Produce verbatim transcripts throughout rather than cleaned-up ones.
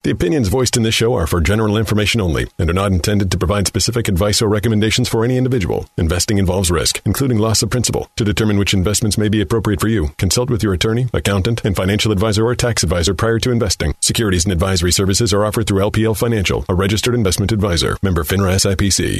The opinions voiced in this show are for general information only and are not intended to provide specific advice or recommendations for any individual. Investing involves risk, including loss of principal. To determine which investments may be appropriate for you, consult with your attorney, accountant, and financial advisor or tax advisor prior to investing. Securities and advisory services are offered through L P L Financial, a registered investment advisor. Member FINRA S I P C.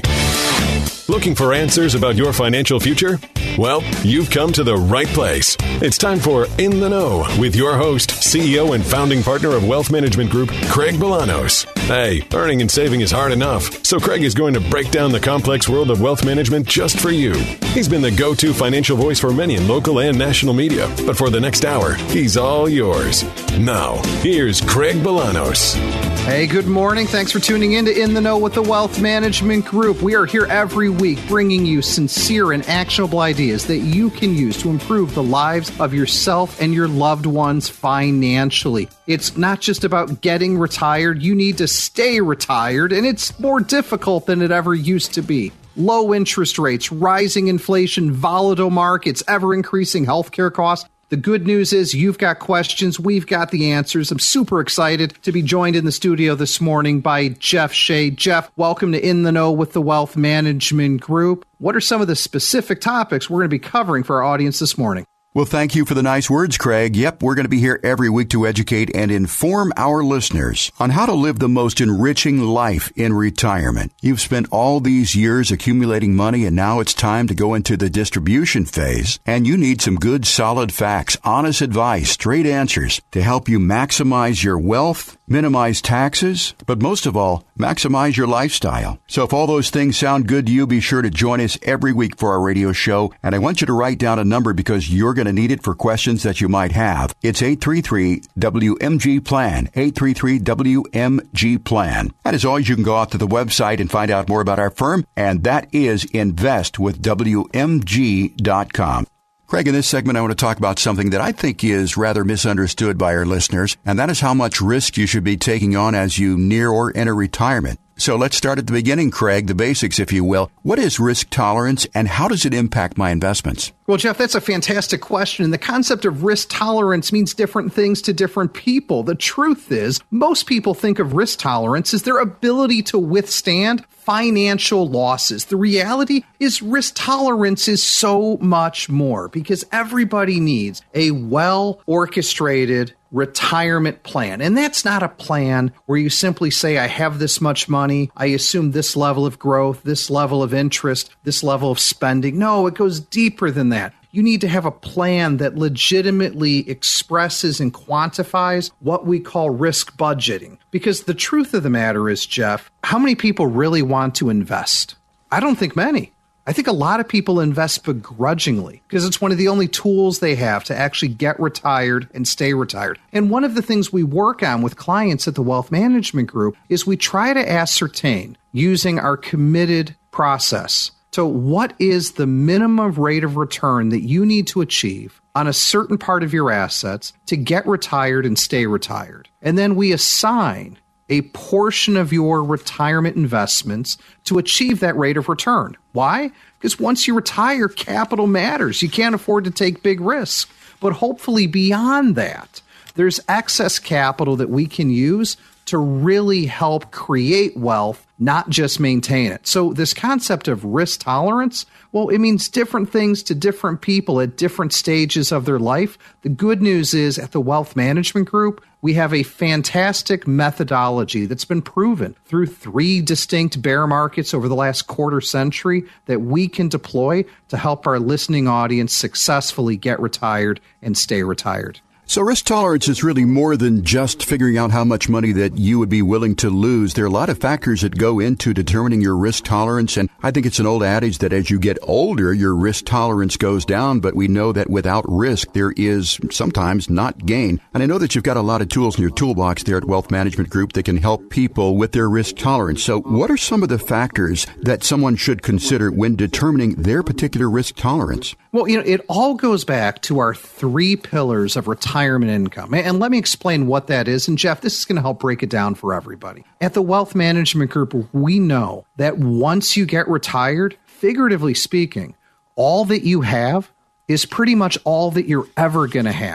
Looking for answers about your financial future? Well, you've come to the right place. It's time for In the Know with your host, C E O and founding partner of Wealth Management Group, Craig Bolanos. Hey, earning and saving is hard enough, so Craig is going to break down the complex world of wealth management just for you. He's been the go-to financial voice for many in local and national media, but for the next hour, he's all yours. Now, here's Craig Bolanos. Hey, good morning. Thanks for tuning in to In the Know with the Wealth Management Group. We are here every week bringing you sincere and actionable ideas that you can use to improve the lives of yourself and your loved ones financially. It's not just about getting retired. You need to stay retired, and it's more difficult than it ever used to be. Low interest rates, rising inflation, volatile markets, ever-increasing healthcare costs. The good news is you've got questions, we've got the answers. I'm super excited to be joined in the studio this morning by Jeff Shea. Jeff, welcome to In the Know with the Wealth Management Group. What are some of the specific topics we're going to be covering for our audience this morning? Well, thank you for the nice words, Craig. Yep, we're going to be here every week to educate and inform our listeners on how to live the most enriching life in retirement. You've spent all these years accumulating money, and now it's time to go into the distribution phase, and you need some good, solid facts, honest advice, straight answers to help you maximize your wealth, minimize taxes, but most of all, maximize your lifestyle. So if all those things sound good to you, be sure to join us every week for our radio show, and I want you to write down a number because you're going to need it for questions that you might have. It's eight three three W M G plan, eight three three W M G plan. And as always, you can go out to the website and find out more about our firm, and that is invest with W M G dot com. Craig, in this segment, I want to talk about something that I think is rather misunderstood by our listeners, and that is how much risk you should be taking on as you near or enter retirement. So let's start at the beginning, Craig, the basics, if you will. What is risk tolerance, and how does it impact my investments? Well, Jeff, that's a fantastic question. And the concept of risk tolerance means different things to different people. The truth is, most people think of risk tolerance as their ability to withstand financial losses. The reality is risk tolerance is so much more because everybody needs a well-orchestrated retirement plan. And that's not a plan where you simply say, I have this much money, I assume this level of growth, this level of interest, this level of spending. No, it goes deeper than that. You need to have a plan that legitimately expresses and quantifies what we call risk budgeting. Because the truth of the matter is, Jeff, how many people really want to invest? I don't think many. I think a lot of people invest begrudgingly because it's one of the only tools they have to actually get retired and stay retired. And one of the things we work on with clients at the Wealth Management Group is we try to ascertain, using our committed process, so what is the minimum rate of return that you need to achieve on a certain part of your assets to get retired and stay retired? And then we assign a portion of your retirement investments to achieve that rate of return. Why? Because once you retire, capital matters. You can't afford to take big risks. But hopefully beyond that, there's excess capital that we can use to really help create wealth, not just maintain it. So this concept of risk tolerance, well, it means different things to different people at different stages of their life. The good news is at the Wealth Management Group, we have a fantastic methodology that's been proven through three distinct bear markets over the last quarter century that we can deploy to help our listening audience successfully get retired and stay retired. So risk tolerance is really more than just figuring out how much money that you would be willing to lose. There are a lot of factors that go into determining your risk tolerance, and I think it's an old adage that as you get older, your risk tolerance goes down, but we know that without risk, there is sometimes not gain. And I know that you've got a lot of tools in your toolbox there at Wealth Management Group that can help people with their risk tolerance. So what are some of the factors that someone should consider when determining their particular risk tolerance? Well, you know, it all goes back to our three pillars of retirement income. And let me explain what that is. And Jeff, this is going to help break it down for everybody. At the Wealth Management Group, we know that once you get retired, figuratively speaking, all that you have is pretty much all that you're ever going to have.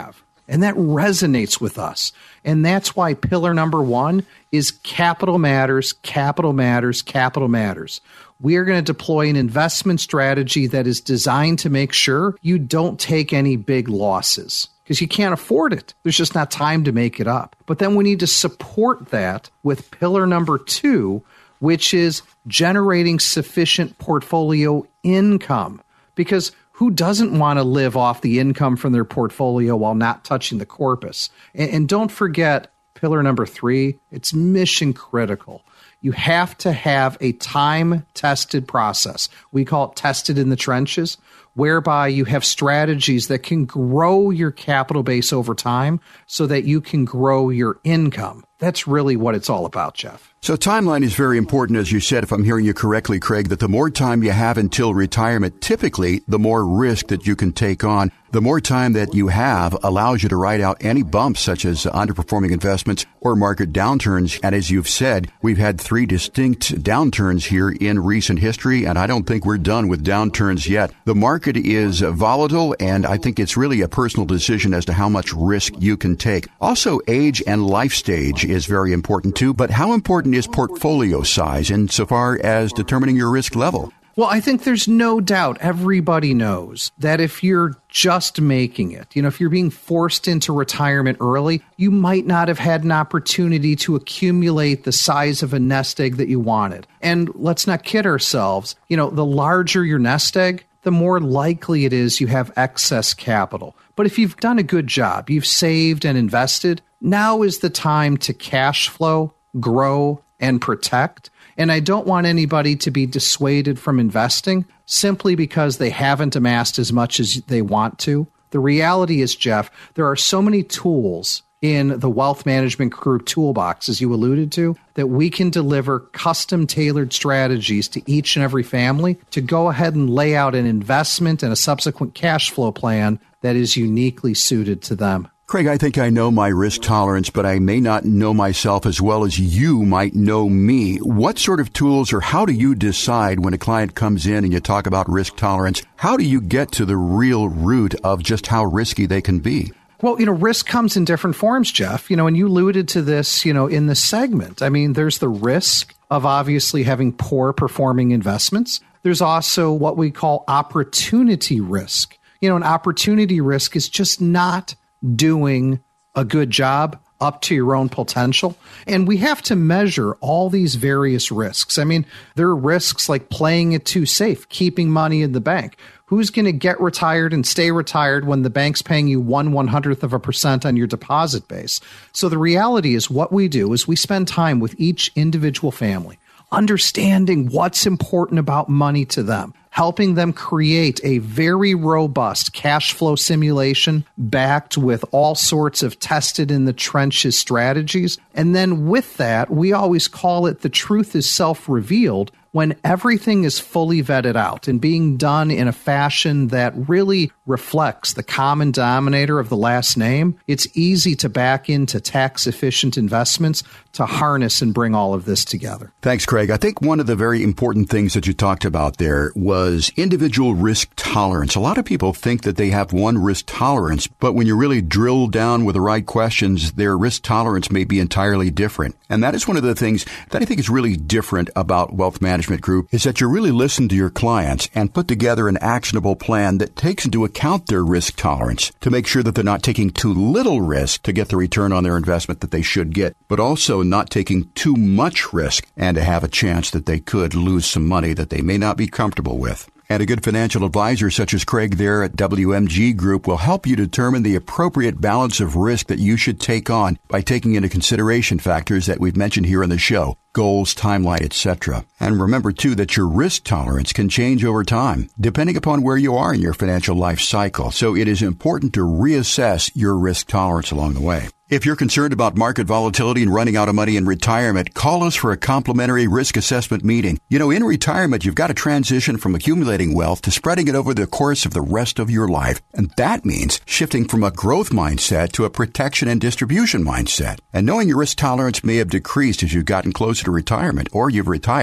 And that resonates with us. And that's why pillar number one is capital matters, capital matters, capital matters. We are going to deploy an investment strategy that is designed to make sure you don't take any big losses because you can't afford it. There's just not time to make it up. But then we need to support that with pillar number two, which is generating sufficient portfolio income. Because who doesn't want to live off the income from their portfolio while not touching the corpus? And, and don't forget pillar number three, it's mission critical. You have to have a time-tested process. We call it tested in the trenches, whereby you have strategies that can grow your capital base over time so that you can grow your income. That's really what it's all about, Jeff. So timeline is very important, as you said, if I'm hearing you correctly, Craig, that the more time you have until retirement, typically the more risk that you can take on. The more time that you have allows you to ride out any bumps such as underperforming investments or market downturns. And as you've said, we've had three distinct downturns here in recent history, and I don't think we're done with downturns yet. The market is volatile, and I think it's really a personal decision as to how much risk you can take. Also, age and life stage is very important too, but how important is portfolio size insofar as determining your risk level? Well, I think there's no doubt everybody knows that if you're just making it, you know, if you're being forced into retirement early, you might not have had an opportunity to accumulate the size of a nest egg that you wanted. And let's not kid ourselves, you know, the larger your nest egg, the more likely it is you have excess capital. But if you've done a good job, you've saved and invested, now is the time to cash flow, grow, and protect. And I don't want anybody to be dissuaded from investing simply because they haven't amassed as much as they want to. The reality is, Jeff, there are so many tools in the Wealth Management Group toolbox, as you alluded to, that we can deliver custom-tailored strategies to each and every family to go ahead and lay out an investment and a subsequent cash flow plan that is uniquely suited to them. Craig, I think I know my risk tolerance, but I may not know myself as well as you might know me. What sort of tools or how do you decide when a client comes in and you talk about risk tolerance? How do you get to the real root of just how risky they can be? Well, you know, risk comes in different forms, Jeff. You know, and you alluded to this, you know, in the segment. I mean, there's the risk of obviously having poor performing investments. There's also what we call opportunity risk. You know, an opportunity risk is just not doing a good job up to your own potential. And we have to measure all these various risks. I mean, there are risks like playing it too safe, keeping money in the bank. Who's going to get retired and stay retired when the bank's paying you one one hundredth of a percent on your deposit base? So the reality is what we do is we spend time with each individual family, understanding what's important about money to them, helping them create a very robust cash flow simulation backed with all sorts of tested in the trenches strategies. And then with that, we always call it the truth is self-revealed when everything is fully vetted out and being done in a fashion that really reflects the common denominator of the last name. It's easy to back into tax-efficient investments to harness and bring all of this together. Thanks, Craig. I think one of the very important things that you talked about there was individual risk tolerance. A lot of people think that they have one risk tolerance, but when you really drill down with the right questions, their risk tolerance may be entirely different. And that is one of the things that I think is really different about Wealth Management Group is that you really listen to your clients and put together an actionable plan that takes into account their risk tolerance to make sure that they're not taking too little risk to get the return on their investment that they should get, but also not taking too much risk and to have a chance that they could lose some money that they may not be comfortable with. And a good financial advisor such as Craig there at W M G Group will help you determine the appropriate balance of risk that you should take on by taking into consideration factors that we've mentioned here on the show, goals, timeline, et cetera. And remember, too, that your risk tolerance can change over time, depending upon where you are in your financial life cycle. So it is important to reassess your risk tolerance along the way. If you're concerned about market volatility and running out of money in retirement, call us for a complimentary risk assessment meeting. You know, in retirement, you've got to transition from accumulating wealth to spreading it over the course of the rest of your life. And that means shifting from a growth mindset to a protection and distribution mindset. And knowing your risk tolerance may have decreased as you've gotten closer to retirement or you've retired,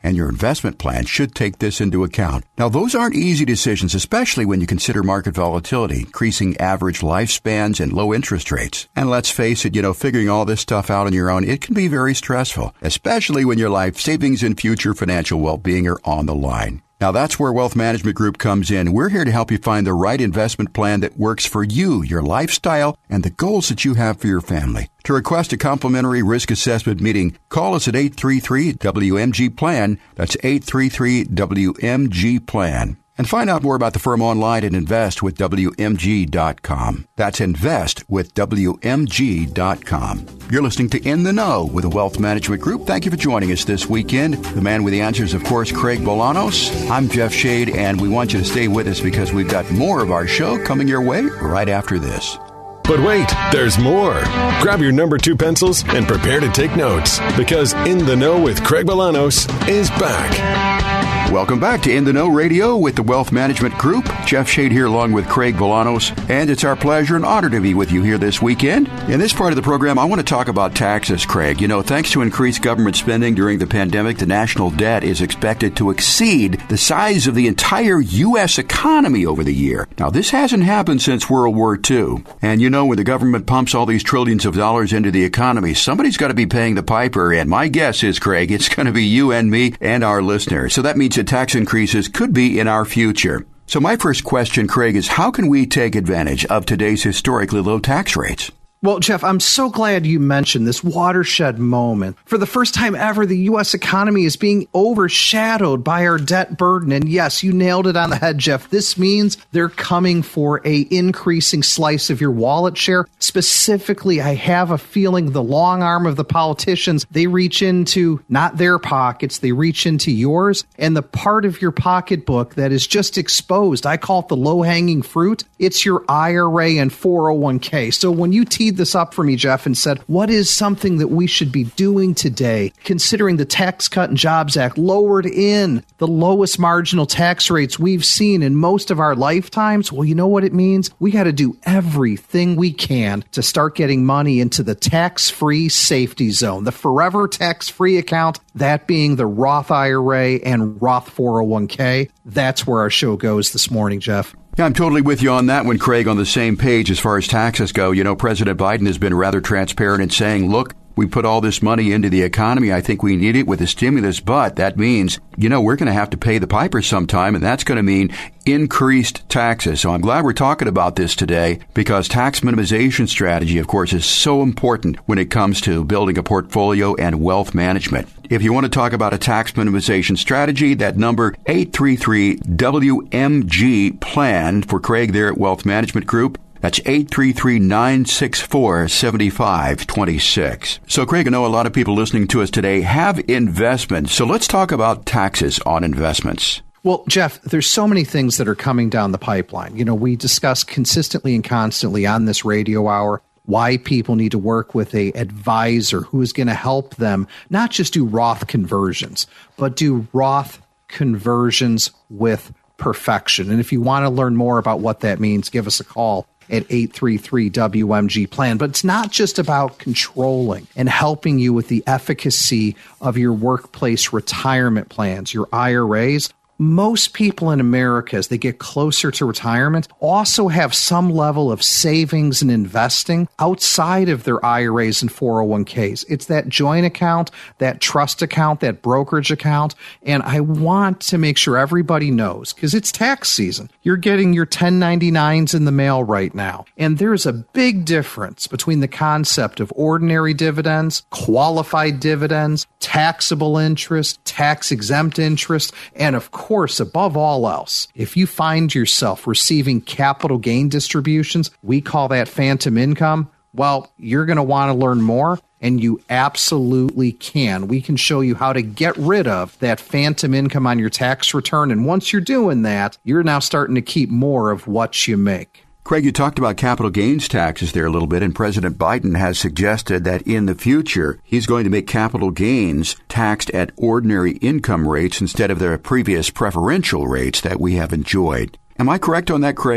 and your investment plan should take this into account. Now, those aren't easy decisions, especially when you consider market volatility, increasing average lifespans, and low interest rates. And let's face it, you know, figuring all this stuff out on your own, it can be very stressful, especially when your life savings and future financial well-being are on the line. Now, that's where Wealth Management Group comes in. We're here to help you find the right investment plan that works for you, your lifestyle, and the goals that you have for your family. To request a complimentary risk assessment meeting, call us at eight three three W M G plan. That's eight three three W M G plan. And find out more about the firm online at invest with W M G dot com. That's invest with W M G dot com. You're listening to In the Know with the Wealth Management Group. Thank you for joining us this weekend. The man with the answers, of course, Craig Bolanos. I'm Jeff Shade, and we want you to stay with us because we've got more of our show coming your way right after this. But wait, there's more. Grab your number two pencils and prepare to take notes, because In the Know with Craig Bolanos is back. Welcome back to In the Know Radio with the Wealth Management Group. Jeff Shade here along with Craig Bolanos, and it's our pleasure and honor to be with you here this weekend. In this part of the program, I want to talk about taxes, Craig. You know, thanks to increased government spending during the pandemic, the national debt is expected to exceed the size of the entire U S economy over the year. Now, this hasn't happened since World War Two. And you know, when the government pumps all these trillions of dollars into the economy, somebody's got to be paying the piper. And my guess is, Craig, it's going to be you and me and our listeners. So that means that tax increases could be in our future. So my first question, Craig, is how can we take advantage of today's historically low tax rates? Well, Jeff, I'm so glad you mentioned this watershed moment. For the first time ever, the U S economy is being overshadowed by our debt burden. And yes, you nailed it on the head, Jeff. This means they're coming for a increasing slice of your wallet share. Specifically, I have a feeling the long arm of the politicians, they reach into not their pockets, they reach into yours. And the part of your pocketbook that is just exposed, I call it the low-hanging fruit, it's your I R A and four oh one k. So when you teed this up for me, Jeff, and said, what is something that we should be doing today, considering the Tax Cut and Jobs Act lowered in the lowest marginal tax rates we've seen in most of our lifetimes? Well, you know what it means? We got to do everything we can to start getting money into the tax-free safety zone, the forever tax-free account, that being the Roth I R A and Roth four oh one k. That's where our show goes this morning, Jeff. Yeah, I'm totally with you on that one, Craig, on the same page as far as taxes go. You know, President Biden has been rather transparent in saying, look, we put all this money into the economy. I think we need it with the stimulus, but that means, you know, we're going to have to pay the piper sometime, and that's going to mean increased taxes. So I'm glad we're talking about this today, because tax minimization strategy, of course, is so important when it comes to building a portfolio and wealth management. If you want to talk about a tax minimization strategy, that number eight three three W M G plan for Craig there at Wealth Management Group. That's eight three three, nine six four, seven five two six. So, Craig, I know a lot of people listening to us today have investments. So let's talk about taxes on investments. Well, Jeff, there's so many things that are coming down the pipeline. You know, we discuss consistently and constantly on this radio hour why people need to work with a advisor who is going to help them not just do Roth conversions, but do Roth conversions with perfection. And if you want to learn more about what that means, give us a call at eight three three W M G plan. But it's not just about controlling and helping you with the efficacy of your workplace retirement plans, your I R As. Most people in America, as they get closer to retirement, also have some level of savings and investing outside of their I R As and four oh one k's. It's that joint account, that trust account, that brokerage account. And I want to make sure everybody knows, because it's tax season. You're getting your ten ninety-nines in the mail right now. And there's a big difference between the concept of ordinary dividends, qualified dividends, taxable interest, tax-exempt interest, and of course, Of course, above all else, if you find yourself receiving capital gain distributions, we call that phantom income. Well, you're going to want to learn more, and you absolutely can. We can show you how to get rid of that phantom income on your tax return. And once you're doing that, you're now starting to keep more of what you make. Craig, you talked about capital gains taxes there a little bit, and President Biden has suggested that in the future, he's going to make capital gains taxed at ordinary income rates instead of their previous preferential rates that we have enjoyed. Am I correct on that, Craig?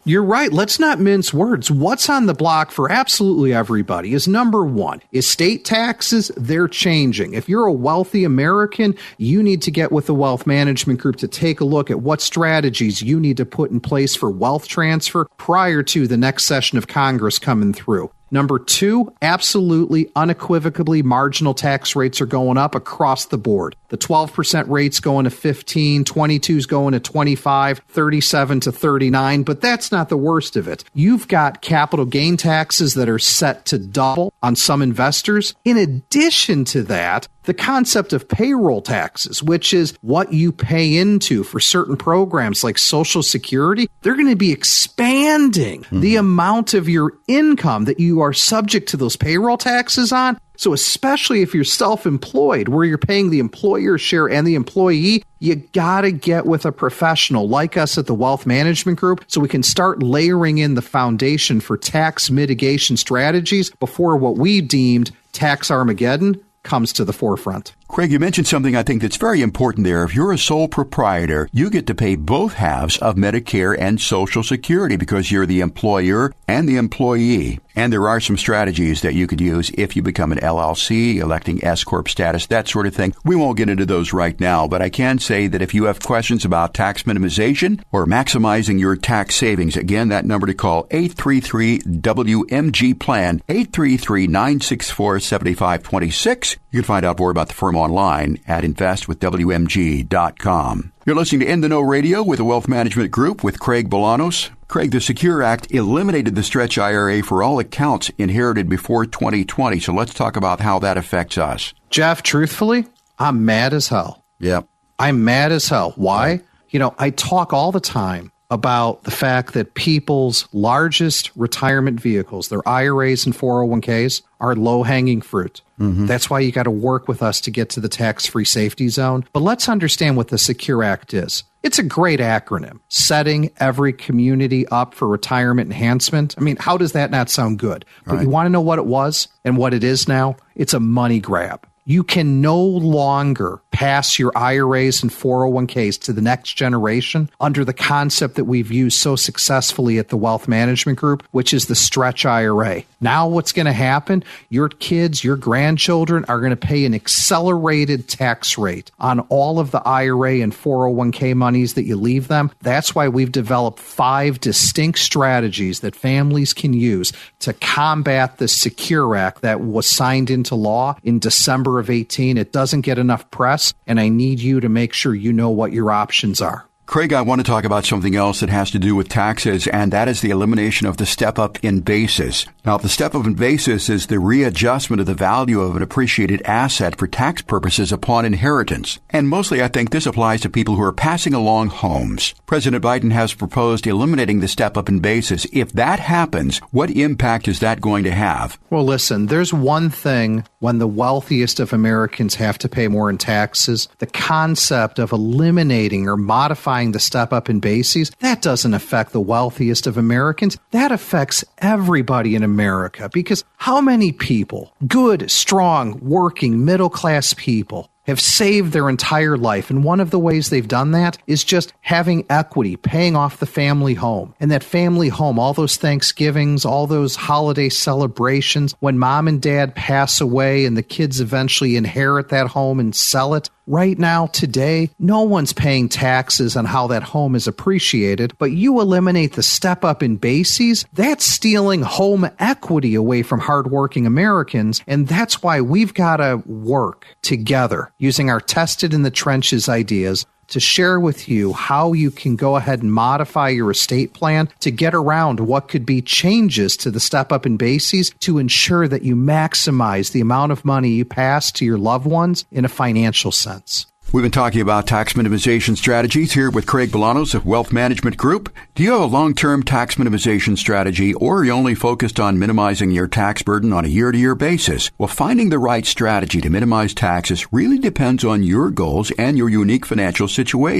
You're right. Let's not mince words. What's on the block for absolutely everybody is number one, estate taxes. They're changing. If you're a wealthy American, you need to get with the Wealth Management Group to take a look at what strategies you need to put in place for wealth transfer prior to the next session of Congress coming through. Number two, absolutely, unequivocally, marginal tax rates are going up across the board. The twelve percent rate's going to fifteen, twenty-two's going to twenty-five, thirty-seven to thirty-nine, but that's not the worst of it. You've got capital gain taxes that are set to double on some investors. In addition to that, the concept of payroll taxes, which is what you pay into for certain programs like Social Security, they're going to be expanding mm-hmm. the amount of your income that you are subject to those payroll taxes on. So especially if you're self-employed, where you're paying the employer share and the employee, you got to get with a professional like us at the Wealth Management Group so we can start layering in the foundation for tax mitigation strategies before what we deemed tax Armageddon comes to the forefront. Craig, you mentioned something I think that's very important there. If you're a sole proprietor, you get to pay both halves of Medicare and Social Security because you're the employer and the employee. And there are some strategies that you could use if you become an L L C, electing S-Corp status, that sort of thing. We won't get into those right now, but I can say that if you have questions about tax minimization or maximizing your tax savings, again, that number to call, eight three three W M G plan, eight three three, nine six four, seven five two six. You can find out more about the firm online at invest with W M G dot com. You're listening to In the Know Radio with the Wealth Management Group with Craig Bolanos. Craig, the Secure Act eliminated the stretch I R A for all accounts inherited before twenty twenty. So let's talk about how that affects us. Jeff, truthfully, I'm mad as hell. Yep. I'm mad as hell. Why? You know, I talk all the time about the fact that people's largest retirement vehicles, their I R As and four oh one k's, are low-hanging fruit. Mm-hmm. That's why you got to work with us to get to the tax-free safety zone. But let's understand what the Secure Act is. It's a great acronym, setting every community up for retirement enhancement. I mean, how does that not sound good? But right. You want to know what it was and what it is now? It's a money grab. You can no longer pass your I R As and four oh one k's to the next generation under the concept that we've used so successfully at the Wealth Management Group, which is the stretch I R A. Now what's going to happen? Your kids, your grandchildren are going to pay an accelerated tax rate on all of the I R A and four oh one k monies that you leave them. That's why we've developed five distinct strategies that families can use to combat the Secure Act that was signed into law in December of eighteen. It doesn't get enough press, and I need you to make sure you know what your options are. Craig, I want to talk about something else that has to do with taxes, and that is the elimination of the step-up in basis. Now, the step-up in basis is the readjustment of the value of an appreciated asset for tax purposes upon inheritance. And mostly, I think this applies to people who are passing along homes. President Biden has proposed eliminating the step-up in basis. If that happens, what impact is that going to have? Well, listen, there's one thing when the wealthiest of Americans have to pay more in taxes. The concept of eliminating or modifying the step up in bases, that doesn't affect the wealthiest of Americans. That affects everybody in America, because how many people, good, strong, working, middle-class people, have saved their entire life? And one of the ways they've done that is just having equity, paying off the family home. And that family home, all those Thanksgivings, all those holiday celebrations, when mom and dad pass away and the kids eventually inherit that home and sell it. Right now, today, no one's paying taxes on how that home is appreciated, but you eliminate the step up in bases, that's stealing home equity away from hardworking Americans, and that's why we've got to work together using our tested in the trenches ideas to share with you how you can go ahead and modify your estate plan to get around what could be changes to the step up in bases to ensure that you maximize the amount of money you pass to your loved ones in a financial sense. We've been talking about tax minimization strategies here with Craig Bolanos of Wealth Management Group. Do you have a long-term tax minimization strategy, or are you only focused on minimizing your tax burden on a year-to-year basis? Well, finding the right strategy to minimize taxes really depends on your goals and your unique financial situation.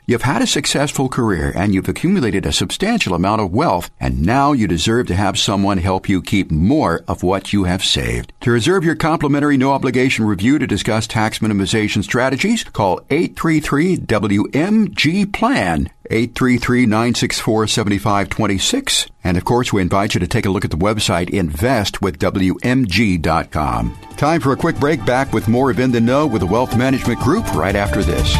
You've had a successful career and you've accumulated a substantial amount of wealth, and now you deserve to have someone help you keep more of what you have saved. To reserve your complimentary no-obligation review to discuss tax minimization strategies, call eight three three W M G plan, eight three three, nine six four, seven five two six. And of course, we invite you to take a look at the website invest with W M G dot com. Time for a quick break. Back with more of In the Know with the Wealth Management Group right after this.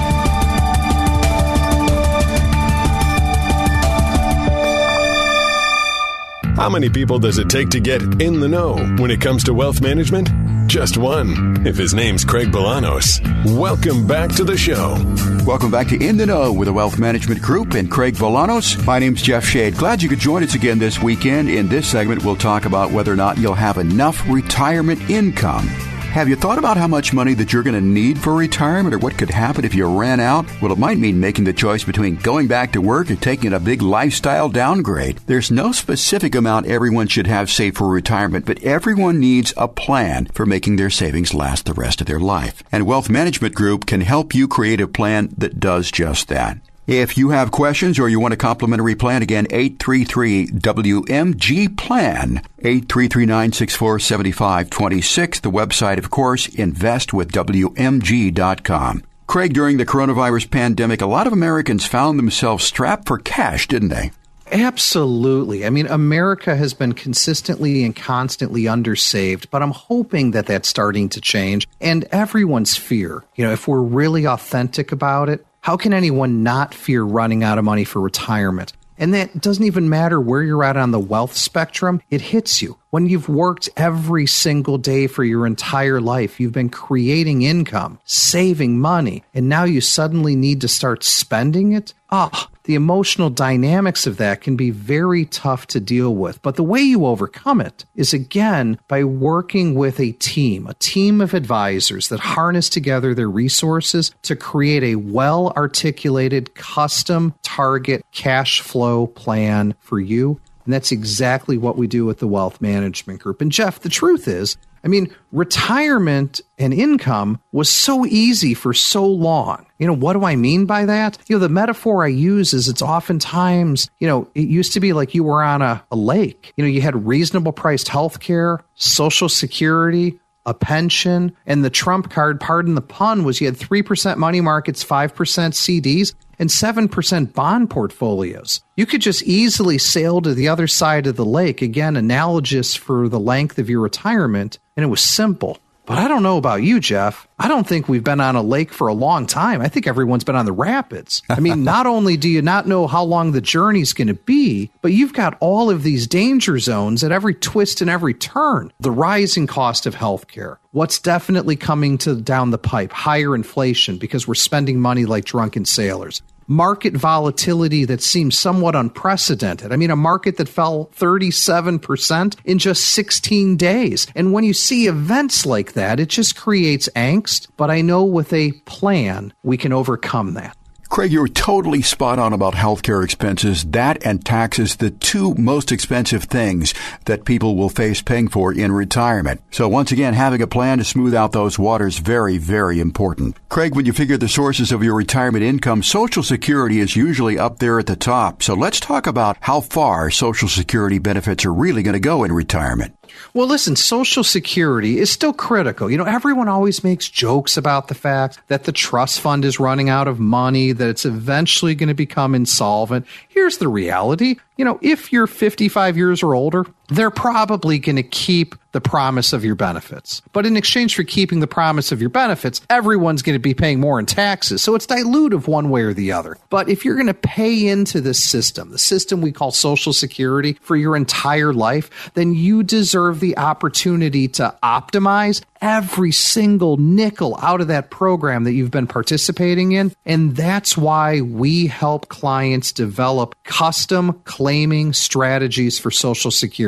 How many people does it take to get in the know when it comes to wealth management? Just one, if his name's Craig Bolanos. Welcome back to the show. Welcome back to In the Know with the Wealth Management Group and Craig Bolanos. My name's Jeff Shade. Glad you could join us again this weekend. In this segment, we'll talk about whether or not you'll have enough retirement income. Have you thought about how much money that you're going to need for retirement, or what could happen if you ran out? Well, it might mean making the choice between going back to work or taking a big lifestyle downgrade. There's no specific amount everyone should have saved for retirement, but everyone needs a plan for making their savings last the rest of their life. And Wealth Management Group can help you create a plan that does just that. If you have questions or you want a complimentary plan, again, eight three three W M G plan, eight three three, nine six four, seven five two six. The website, of course, invest with W M G dot com. Craig, during the coronavirus pandemic, a lot of Americans found themselves strapped for cash, didn't they? Absolutely. I mean, America has been consistently and constantly undersaved, but I'm hoping that that's starting to change. And everyone's fear, you know, if we're really authentic about it, how can anyone not fear running out of money for retirement? And that doesn't even matter where you're at on the wealth spectrum. It hits you. When you've worked every single day for your entire life, you've been creating income, saving money, and now you suddenly need to start spending it. Ah, oh, the emotional dynamics of that can be very tough to deal with. But the way you overcome it is, again, by working with a team, a team of advisors that harness together their resources to create a well-articulated, custom target cash flow plan for you. And that's exactly what we do with the Wealth Management Group. And Jeff, the truth is, I mean, retirement and income was so easy for so long. You know, what do I mean by that? You know, the metaphor I use is it's oftentimes, you know, it used to be like you were on a, a lake. You know, you had reasonable priced health care, Social Security, a pension, and the trump card, pardon the pun, was you had three percent money markets, five percent C Ds, and seven percent bond portfolios. You could just easily sail to the other side of the lake, again, analogous for the length of your retirement, and it was simple. But I don't know about you, Jeff. I don't think we've been on a lake for a long time. I think everyone's been on the rapids. I mean, not only do you not know how long the journey's going to be, but you've got all of these danger zones at every twist and every turn. The rising cost of healthcare. What's definitely coming to down the pipe? Higher inflation because we're spending money like drunken sailors. Market volatility that seems somewhat unprecedented. I mean, a market that fell thirty-seven percent in just sixteen days. And when you see events like that, it just creates angst. But I know with a plan, we can overcome that. Craig, you're totally spot on about healthcare expenses. That and taxes, the two most expensive things that people will face paying for in retirement. So once again, having a plan to smooth out those waters, very, very important. Craig, when you figure the sources of your retirement income, Social Security is usually up there at the top. So let's talk about how far Social Security benefits are really going to go in retirement. Well, listen, Social Security is still critical. You know, everyone always makes jokes about the fact that the trust fund is running out of money, that it's eventually going to become insolvent. Here's the reality. You know, if you're fifty-five years or older, they're probably going to keep the promise of your benefits. But in exchange for keeping the promise of your benefits, everyone's going to be paying more in taxes. So it's dilutive one way or the other. But if you're going to pay into this system, the system we call Social Security, for your entire life, then you deserve the opportunity to optimize every single nickel out of that program that you've been participating in. And that's why we help clients develop custom claiming strategies for Social Security.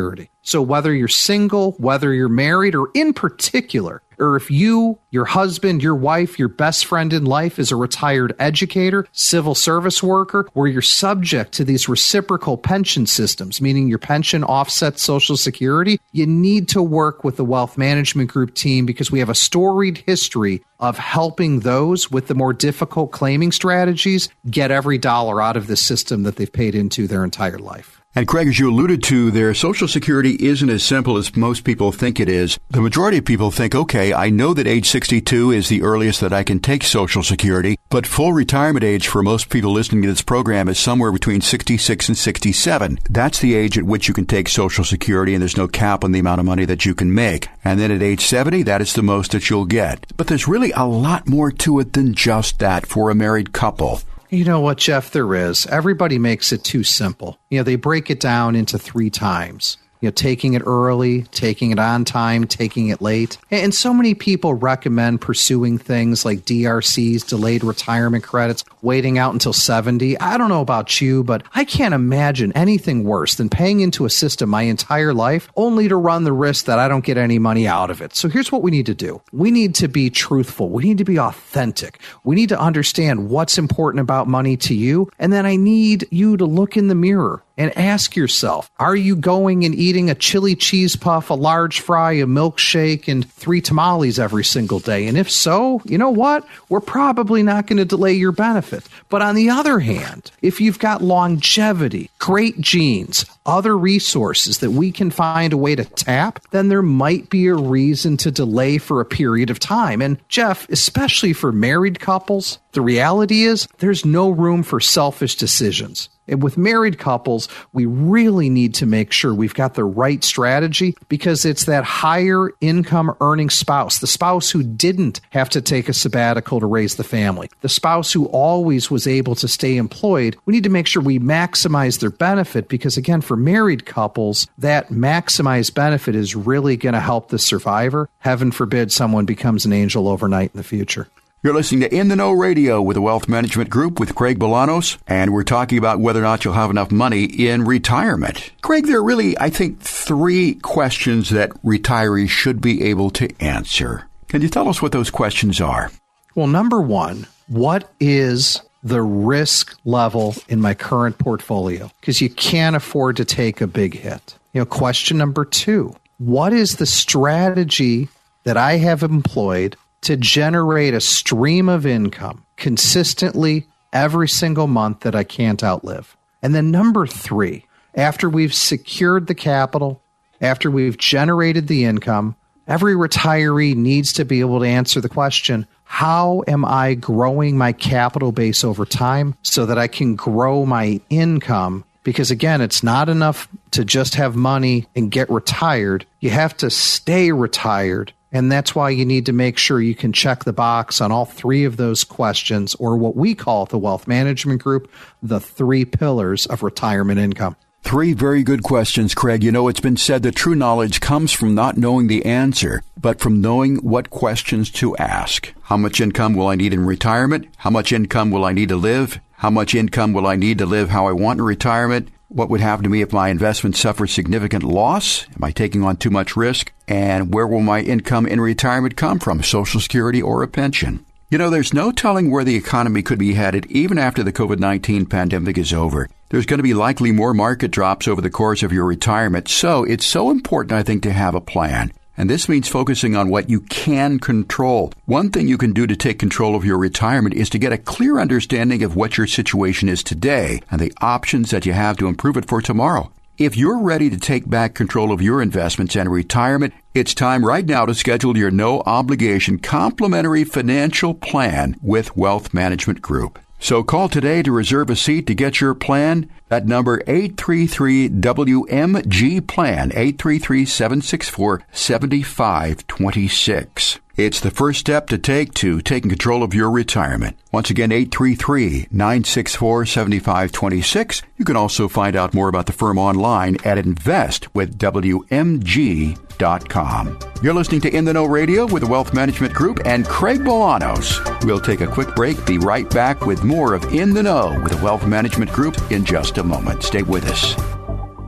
So whether you're single, whether you're married, or in particular, or if you, your husband, your wife, your best friend in life is a retired educator, civil service worker, where you're subject to these reciprocal pension systems, meaning your pension offsets Social Security, you need to work with the Wealth Management Group team because we have a storied history of helping those with the more difficult claiming strategies get every dollar out of the system that they've paid into their entire life. And Craig, as you alluded to, their Social Security isn't as simple as most people think it is. The majority of people think, okay, I know that age sixty-two is the earliest that I can take Social Security, but full retirement age for most people listening to this program is somewhere between sixty-six and sixty-seven. That's the age at which you can take Social Security, and there's no cap on the amount of money that you can make. And then at age seventy, that is the most that you'll get. But there's really a lot more to it than just that for a married couple. You know what, Jeff, there is. Everybody makes it too simple. You know, they break it down into three times. You know, taking it early, taking it on time, taking it late. And so many people recommend pursuing things like D R Cs, delayed retirement credits, waiting out until seventy. I don't know about you, but I can't imagine anything worse than paying into a system my entire life only to run the risk that I don't get any money out of it. So here's what we need to do. We need to be truthful. We need to be authentic. We need to understand what's important about money to you. And then I need you to look in the mirror and ask yourself, are you going and eating a chili cheese puff, a large fry, a milkshake, and three tamales every single day? And if so, you know what? We're probably not going to delay your benefit. But on the other hand, if you've got longevity, great genes, other resources that we can find a way to tap, then there might be a reason to delay for a period of time. And Jeff, especially for married couples, the reality is there's no room for selfish decisions. And with married couples, we really need to make sure we've got the right strategy because it's that higher income earning spouse, the spouse who didn't have to take a sabbatical to raise the family, the spouse who always was able to stay employed. We need to make sure we maximize their benefit because, again, for married couples, that maximized benefit is really going to help the survivor. Heaven forbid someone becomes an angel overnight in the future. You're listening to In the Know Radio with the Wealth Management Group with Craig Bolanos, and we're talking about whether or not you'll have enough money in retirement. Craig, there are really, I think, three questions that retirees should be able to answer. Can you tell us what those questions are? Well, number one, what is the risk level in my current portfolio? Because you can't afford to take a big hit. You know, question number two, what is the strategy that I have employed to generate a stream of income consistently every single month that I can't outlive? And then number three, after we've secured the capital, after we've generated the income, every retiree needs to be able to answer the question, how am I growing my capital base over time so that I can grow my income? Because again, it's not enough to just have money and get retired. You have to stay retired. And that's why you need to make sure you can check the box on all three of those questions, or what we call at the Wealth Management Group, the three pillars of retirement income. Three very good questions, Craig. You know, it's been said that true knowledge comes from not knowing the answer, but from knowing what questions to ask. How much income will I need in retirement? How much income will I need to live? How much income will I need to live how I want in retirement? What would happen to me if my investment suffers significant loss? Am I taking on too much risk? And where will my income in retirement come from, Social Security or a pension? You know, there's no telling where the economy could be headed even after the covid nineteen pandemic is over. There's going to be likely more market drops over the course of your retirement, so it's so important, I think, to have a plan. And this means focusing on what you can control. One thing you can do to take control of your retirement is to get a clear understanding of what your situation is today and the options that you have to improve it for tomorrow. If you're ready to take back control of your investments and retirement, it's time right now to schedule your no-obligation complimentary financial plan with Wealth Management Group. So call today to reserve a seat to get your plan. That number, eight three three W M G plan, eight three three, seven six four, seven five two six. It's the first step to take to taking control of your retirement. Once again, eight three three, nine six four, seven five two six. You can also find out more about the firm online at invest with W M G dot com. You're listening to In the Know Radio with the Wealth Management Group and Craig Bolanos. We'll take a quick break, be right back with more of In the Know with the Wealth Management Group in just a moment. Stay with us.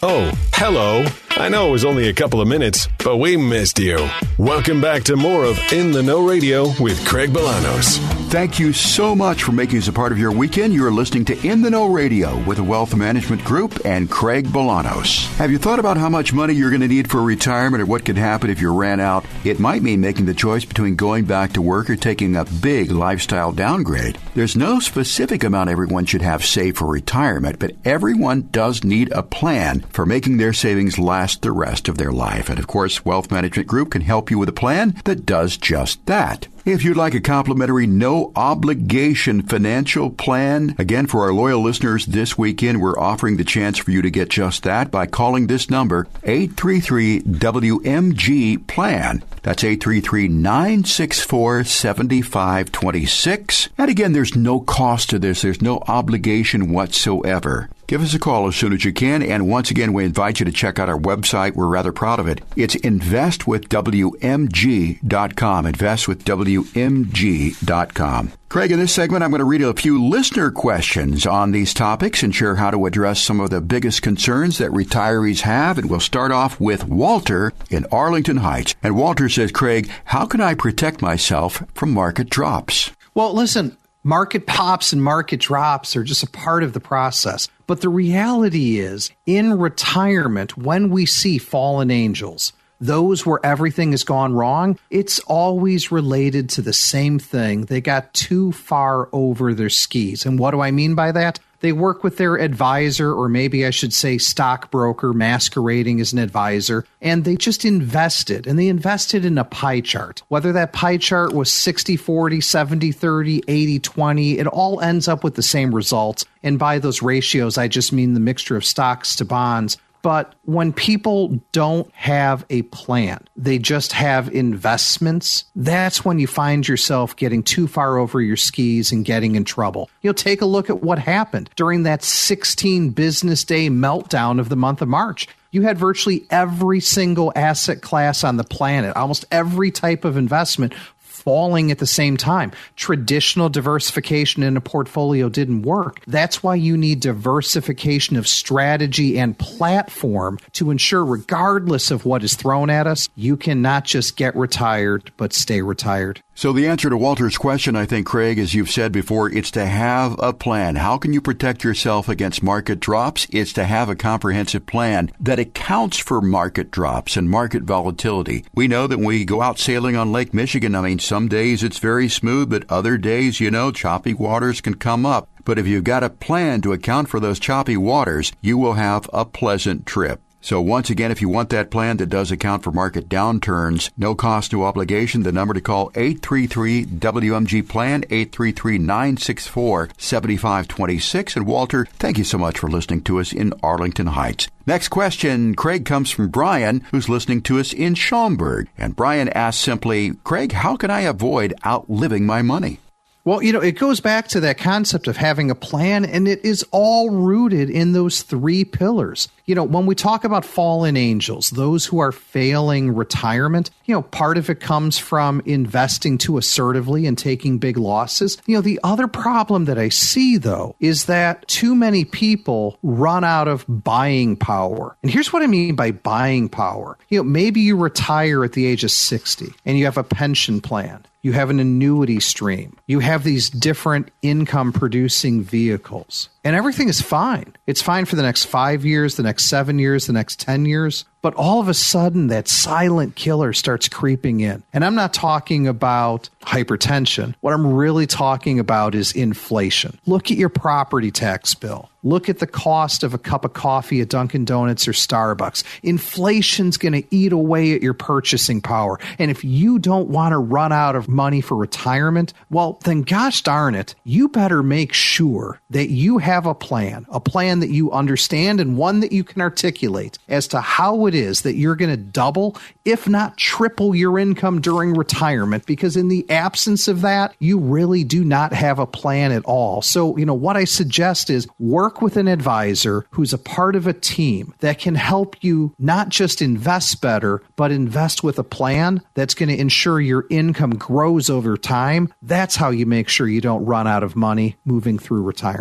Oh, hello. I know it was only a couple of minutes, but we missed you. Welcome back to more of In the Know Radio with Craig Bolanos. Thank you so much for making us a part of your weekend. You are listening to In the Know Radio with the Wealth Management Group and Craig Bolanos. Have you thought about how much money you're going to need for retirement or what could happen if you ran out? It might mean making the choice between going back to work or taking a big lifestyle downgrade. There's no specific amount everyone should have saved for retirement, but everyone does need a plan for making their savings last the rest of their life. And of course, Wealth Management Group can help you with a plan that does just that. If you'd like a complimentary, no-obligation financial plan, again, for our loyal listeners this weekend, we're offering the chance for you to get just that by calling this number, eight three three W M G plan. That's eight three three, nine six four, seven five two six. And again, there's no cost to this. There's no obligation whatsoever. Give us a call as soon as you can. And once again, we invite you to check out our website. We're rather proud of it. It's invest with W M G dot com. invest with W M G dot com. Craig, in this segment, I'm going to read a few listener questions on these topics and share how to address some of the biggest concerns that retirees have. And we'll start off with Walter in Arlington Heights. And Walter says, Craig, how can I protect myself from market drops? Well, listen, market pops and market drops are just a part of the process. But the reality is, in retirement, when we see fallen angels, those where everything has gone wrong, it's always related to the same thing. They got too far over their skis. And what do I mean by that? They work with their advisor, or maybe I should say stockbroker masquerading as an advisor, and they just invested, and they invested in a pie chart. Whether that pie chart was sixty forty, seventy thirty, eighty twenty, it all ends up with the same results. And by those ratios, I just mean the mixture of stocks to bonds. But when people don't have a plan, they just have investments, that's when you find yourself getting too far over your skis and getting in trouble. You'll take a look at what happened during that sixteen business day meltdown of the month of March. You had virtually every single asset class on the planet, almost every type of investment falling at the same time. Traditional diversification in a portfolio didn't work. That's why you need diversification of strategy and platform to ensure, regardless of what is thrown at us, you can not just get retired, but stay retired. So the answer to Walter's question, I think, Craig, as you've said before, it's to have a plan. How can you protect yourself against market drops? It's to have a comprehensive plan that accounts for market drops and market volatility. We know that when we go out sailing on Lake Michigan, I mean, some days it's very smooth, but other days, you know, choppy waters can come up. But if you've got a plan to account for those choppy waters, you will have a pleasant trip. So once again, if you want that plan that does account for market downturns, no cost, no obligation, the number to call, eight three three W M G plan, eight three three, nine six four, seven five two six. And Walter, thank you so much for listening to us in Arlington Heights. Next question, Craig, comes from Brian, who's listening to us in Schaumburg. And Brian asks simply, Craig, how can I avoid outliving my money? Well, you know, it goes back to that concept of having a plan, and it is all rooted in those three pillars. You know, when we talk about fallen angels, those who are failing retirement, you know, part of it comes from investing too assertively and taking big losses. You know, the other problem that I see, though, is that too many people run out of buying power. And here's what I mean by buying power. You know, maybe you retire at the age of sixty and you have a pension plan. You have an annuity stream. You have these different income-producing vehicles. And everything is fine. It's fine for the next five years, the next seven years, the next ten years. But all of a sudden, that silent killer starts creeping in. And I'm not talking about hypertension. What I'm really talking about is inflation. Look at your property tax bill. Look at the cost of a cup of coffee at Dunkin' Donuts or Starbucks. Inflation's going to eat away at your purchasing power. And if you don't want to run out of money for retirement, well, then gosh darn it, you better make sure that you have a plan, a plan that you understand and one that you can articulate as to how it is that you're going to double, if not triple, your income during retirement. Because in the absence of that, you really do not have a plan at all. So, you know, what I suggest is work with an advisor who's a part of a team that can help you not just invest better, but invest with a plan that's going to ensure your income grows over time. That's how you make sure you don't run out of money moving through retirement.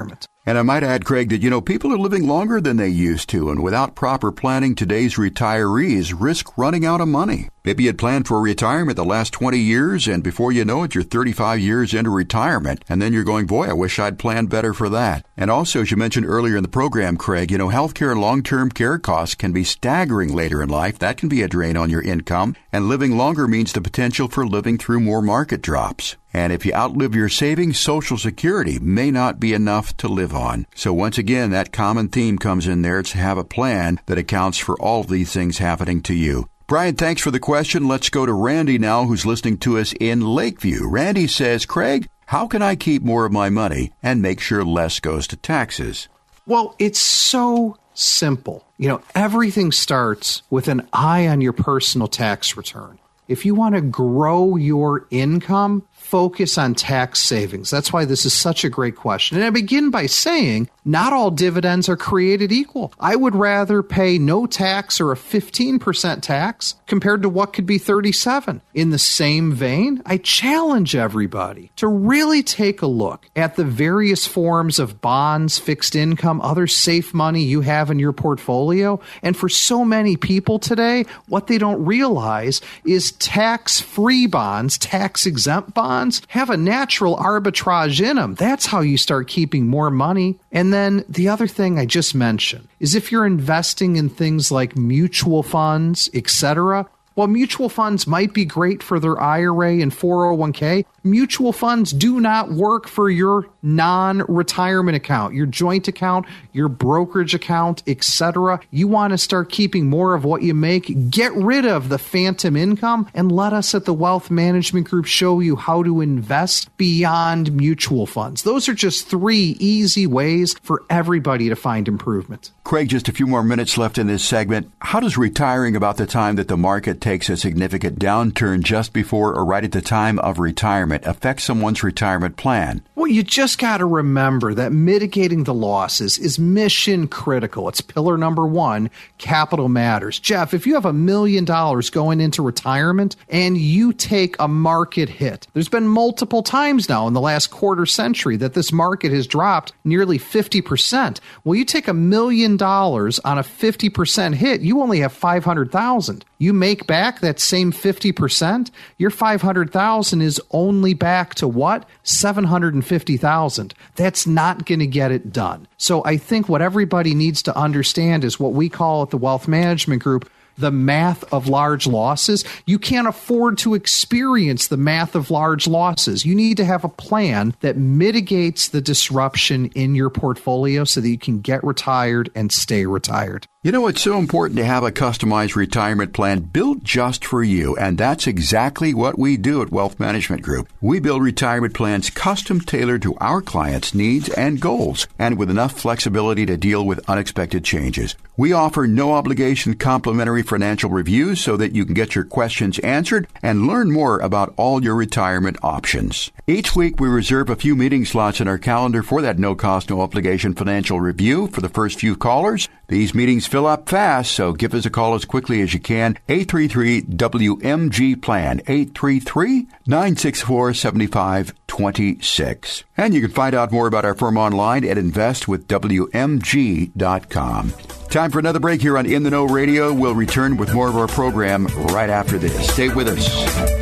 And I might add, Craig, that, you know, people are living longer than they used to, and without proper planning, today's retirees risk running out of money. Maybe you had planned for retirement the last twenty years, and before you know it, you're thirty-five years into retirement, and then you're going, boy, I wish I'd planned better for that. And also, as you mentioned earlier in the program, Craig, you know, healthcare and long-term care costs can be staggering later in life. That can be a drain on your income, and living longer means the potential for living through more market drops. And if you outlive your savings, Social Security may not be enough to live on. So once again, that common theme comes in there. It's to have a plan that accounts for all of these things happening to you. Brian, thanks for the question. Let's go to Randy now, who's listening to us in Lakeview. Randy says, Craig, how can I keep more of my money and make sure less goes to taxes? Well, it's so simple. You know, everything starts with an eye on your personal tax return. If you want to grow your income, focus on tax savings. That's why this is such a great question. And I begin by saying, not all dividends are created equal. I would rather pay no tax or a fifteen percent tax compared to what could be thirty-seven. In the same vein, I challenge everybody to really take a look at the various forms of bonds, fixed income, other safe money you have in your portfolio. And for so many people today, what they don't realize is tax-free bonds, tax-exempt bonds, have a natural arbitrage in them. That's how you start keeping more money. And then the other thing I just mentioned is if you're investing in things like mutual funds, et cetera, while mutual funds might be great for their I R A and four oh one k, mutual funds do not work for your non-retirement account, your joint account, your brokerage account, et cetera. You want to start keeping more of what you make. Get rid of the phantom income and let us at the Wealth Management Group show you how to invest beyond mutual funds. Those are just three easy ways for everybody to find improvement. Craig, just a few more minutes left in this segment. How does retiring about the time that the market takes a significant downturn just before or right at the time of retirement affect someone's retirement plan? Well, you just got to remember that mitigating the losses is mission critical. It's pillar number one, capital matters. Jeff, if you have a million dollars going into retirement and you take a market hit, there's been multiple times now in the last quarter century that this market has dropped nearly fifty percent. Well, you take a million dollars on a fifty percent hit, you only have five hundred thousand dollars. You make back that same fifty percent, your five hundred thousand dollars is only back to what? seven hundred fifty thousand dollars. That's not going to get it done. So I think what everybody needs to understand is what we call at the Wealth Management Group the math of large losses. You can't afford to experience the math of large losses. You need to have a plan that mitigates the disruption in your portfolio so that you can get retired and stay retired. You know, it's so important to have a customized retirement plan built just for you, and that's exactly what we do at Wealth Management Group. We build retirement plans custom tailored to our clients' needs and goals, and with enough flexibility to deal with unexpected changes. We offer no obligation complimentary financial reviews so that you can get your questions answered and learn more about all your retirement options. Each week, we reserve a few meeting slots in our calendar for that no-cost, no-obligation financial review for the first few callers. These meetings fill up fast, so give us a call as quickly as you can. eight three three W M G plan, eight three three, nine six four, seven five two six. And you can find out more about our firm online at invest with W M G dot com. Time for another break here on In the Know Radio. We'll return with more of our program right after this. Stay with us.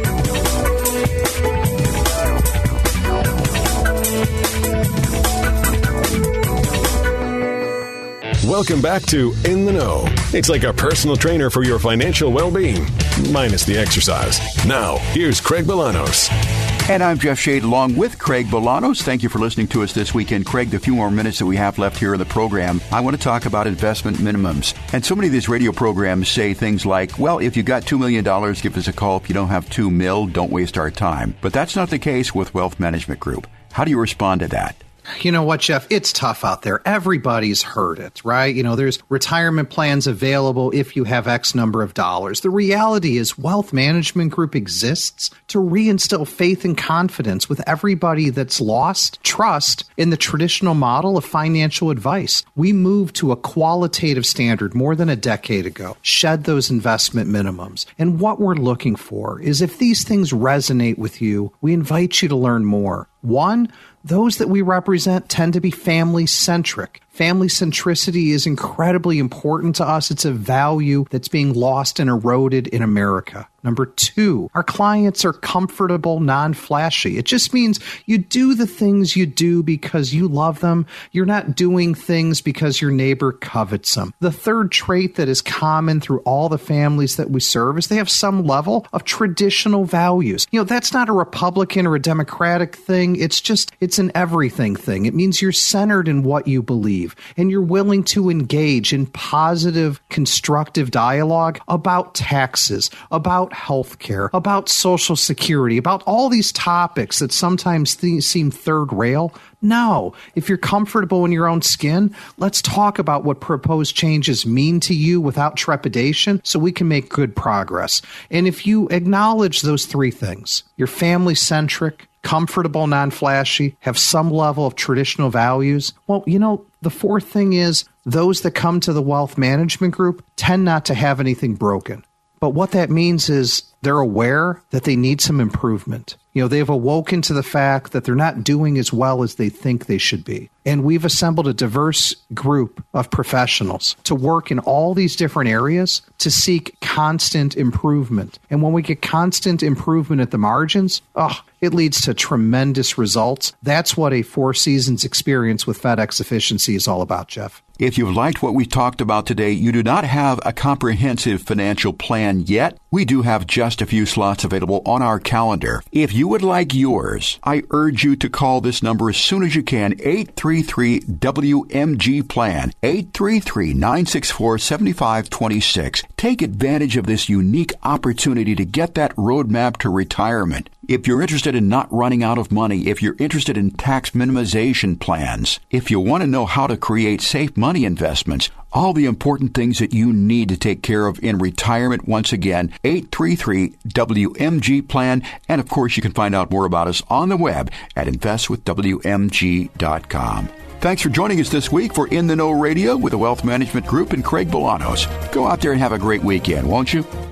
Welcome back to In the Know. It's like a personal trainer for your financial well-being, minus the exercise. Now, here's Craig Bolanos. And I'm Jeff Shade along with Craig Bolanos. Thank you for listening to us this weekend. Craig, the few more minutes that we have left here in the program, I want to talk about investment minimums. And so many of these radio programs say things like, well, if you got two million dollars, give us a call. If you don't have two mil, don't waste our time. But that's not the case with Wealth Management Group. How do you respond to that? You know what, Jeff? It's tough out there. Everybody's heard it, right? You know, there's retirement plans available if you have X number of dollars. The reality is Wealth Management Group exists to reinstill faith and confidence with everybody that's lost trust in the traditional model of financial advice. We moved to a qualitative standard more than a decade ago, shed those investment minimums. And what we're looking for is if these things resonate with you, we invite you to learn more. One, those that we represent tend to be family-centric. Family centricity is incredibly important to us. It's a value that's being lost and eroded in America. Number two, our clients are comfortable, non-flashy. It just means you do the things you do because you love them. You're not doing things because your neighbor covets them. The third trait that is common through all the families that we serve is they have some level of traditional values. You know, that's not a Republican or a Democratic thing. It's just, it's an everything thing. It means you're centered in what you believe, and you're willing to engage in positive, constructive dialogue about taxes, about healthcare, about Social Security, about all these topics that sometimes th- seem third rail. No, if you're comfortable in your own skin, let's talk about what proposed changes mean to you without trepidation so we can make good progress. And if you acknowledge those three things, you're family-centric, comfortable, non-flashy, have some level of traditional values, well, you know, the fourth thing is those that come to the wealth management group tend not to have anything broken. But what that means is they're aware that they need some improvement. You know, they've awoken to the fact that they're not doing as well as they think they should be. And we've assembled a diverse group of professionals to work in all these different areas to seek constant improvement. And when we get constant improvement at the margins, oh, it leads to tremendous results. That's what a Four Seasons experience with FedEx Efficiency is all about, Jeff. If you've liked what we talked about today, you do not have a comprehensive financial plan yet, we do have just a few slots available on our calendar. If you would like yours, I urge you to call this number as soon as you can, eight three three W M G plan, eight three three, nine six four, seven five two six. Take advantage of this unique opportunity to get that roadmap to retirement. If you're interested in not running out of money, if you're interested in tax minimization plans, if you want to know how to create safe money investments, all the important things that you need to take care of in retirement, once again, eight three three W M G plan. And of course, you can find out more about us on the web at invest with W M G dot com. Thanks for joining us this week for In the Know Radio with the Wealth Management Group and Craig Bolanos. Go out there and have a great weekend, won't you?